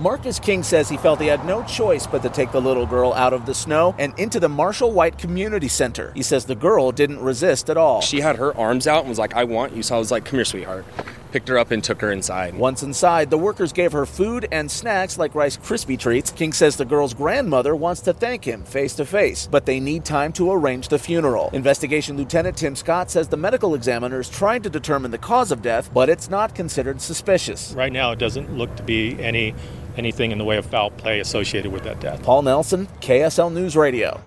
Marcus King says he felt he had no choice but to take the little girl out of the snow and into the Marshall White Community Center. He says the girl didn't resist at all. She had her arms out and was like, "I want you." So I was like, "Come here, sweetheart." Picked her up and took her inside. Once inside, the workers gave her food and snacks like Rice Krispie treats. King says the girl's grandmother wants to thank him face to face, but they need time to arrange the funeral. Investigation Lieutenant Tim Scott says the medical examiner is trying to determine the cause of death, but it's not considered suspicious. Right now, it doesn't look to be anything in the way of foul play associated with that death. Paul Nelson, KSL News Radio.